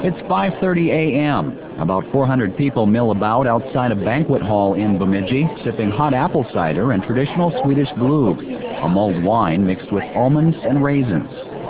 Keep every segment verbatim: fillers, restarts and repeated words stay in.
It's five thirty a m About four hundred people mill about outside a banquet hall in Bemidji, sipping hot apple cider and traditional Swedish glögg, a mulled wine mixed with almonds and raisins.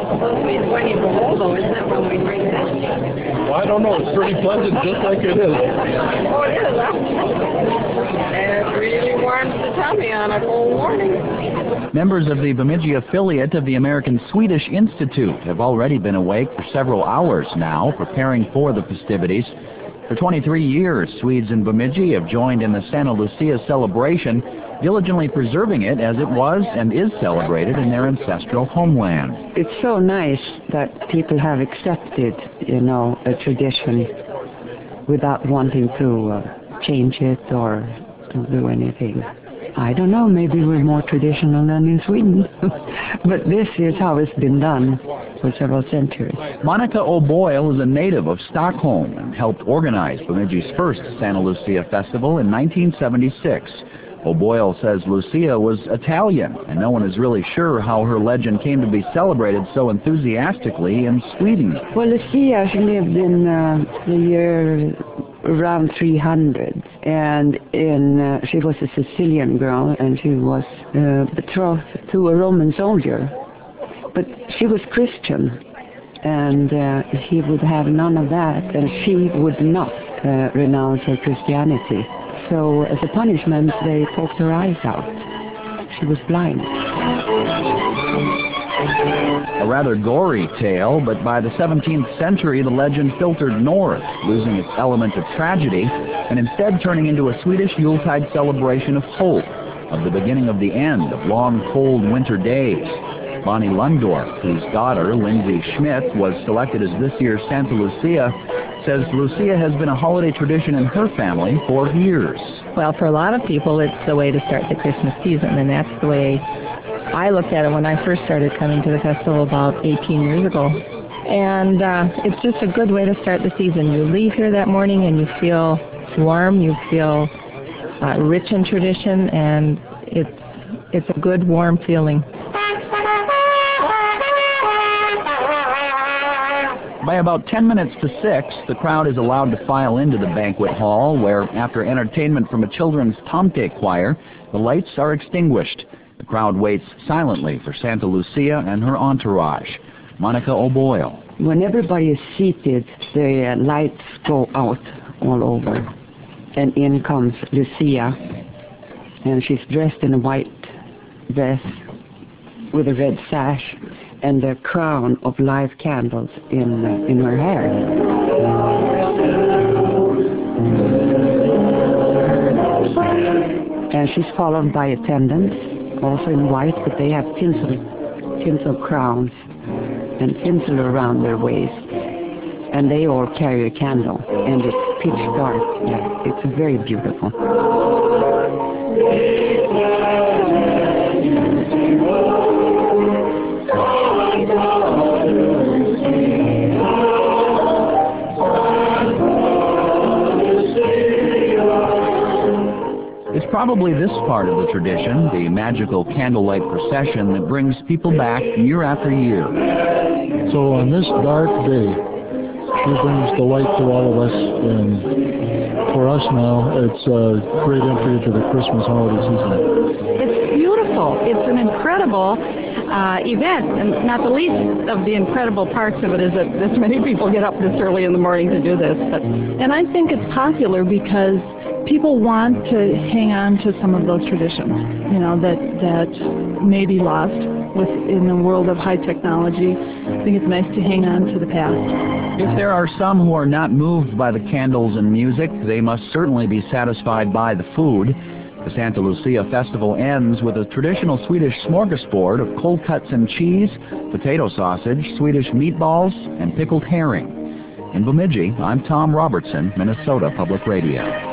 Well, I don't know. It's pretty pleasant, just like it is. Oh, it is, huh? It really warms the tummy on a cold morning. Members of the Bemidji affiliate of the American Swedish Institute have already been awake for several hours now, preparing for the festivities. For twenty-three years, Swedes in Bemidji have joined in the Santa Lucia celebration, diligently preserving it as it was and is celebrated in their ancestral homeland. It's so nice that people have accepted, you know, a tradition without wanting to uh, change it or to do anything. I don't know, maybe we're more traditional than in Sweden, but this is how it's been done for several centuries. Monica O'Boyle is a native of Stockholm and helped organize Bemidji's first Santa Lucia festival in nineteen seventy-six. O'Boyle says Lucia was Italian, and no one is really sure how her legend came to be celebrated so enthusiastically in Sweden. Well, Lucia, she lived in uh, the year around three hundred, and in uh, she was a Sicilian girl, and she was uh, betrothed to a Roman soldier. But she was Christian, and uh, he would have none of that, and she would not uh, renounce her Christianity. So as a punishment, they poked her eyes out. She was blind. A rather gory tale, but by the seventeenth century, the legend filtered north, losing its element of tragedy, and instead turning into a Swedish Yuletide celebration of hope, of the beginning of the end of long, cold winter days. Bonnie Lundorf, whose daughter, Lindsay Schmidt, was selected as this year's Santa Lucia, says Lucia has been a holiday tradition in her family for years. Well, for a lot of people, it's the way to start the Christmas season, and that's the way I looked at it when I first started coming to the festival about eighteen years ago. And uh, it's just a good way to start the season. You leave here that morning and you feel warm, you feel uh, rich in tradition, and it's, it's a good, warm feeling. By about ten minutes to six, the crowd is allowed to file into the banquet hall, where, after entertainment from a children's tomte choir, the lights are extinguished. The crowd waits silently for Santa Lucia and her entourage. Monica O'Boyle. When everybody is seated, the uh, lights go out all over, and in comes Lucia, and she's dressed in a white dress with a red sash and a crown of live candles in uh, in her hair. And she's followed by attendants, also in white, but they have tinsel, tinsel crowns and tinsel around their waist. And they all carry a candle, and it's pitch dark. Yeah, it's very beautiful. It's probably this part of the tradition, the magical candlelight procession, that brings people back year after year. So on this dark day, she brings the light to all of us, and for us now, it's a great entry into the Christmas holiday season. It's beautiful. It's an incredible uh, event, and not the least of the incredible parts of it is that this many people get up this early in the morning to do this. But, and I think it's popular because people want to hang on to some of those traditions, you know, that that may be lost with in the world of high technology. I think it's nice to hang on to the past. If there are some who are not moved by the candles and music, they must certainly be satisfied by the food. The Santa Lucia festival ends with a traditional Swedish smorgasbord of cold cuts and cheese, potato sausage, Swedish meatballs, and pickled herring. In Bemidji, I'm Tom Robertson, Minnesota Public Radio.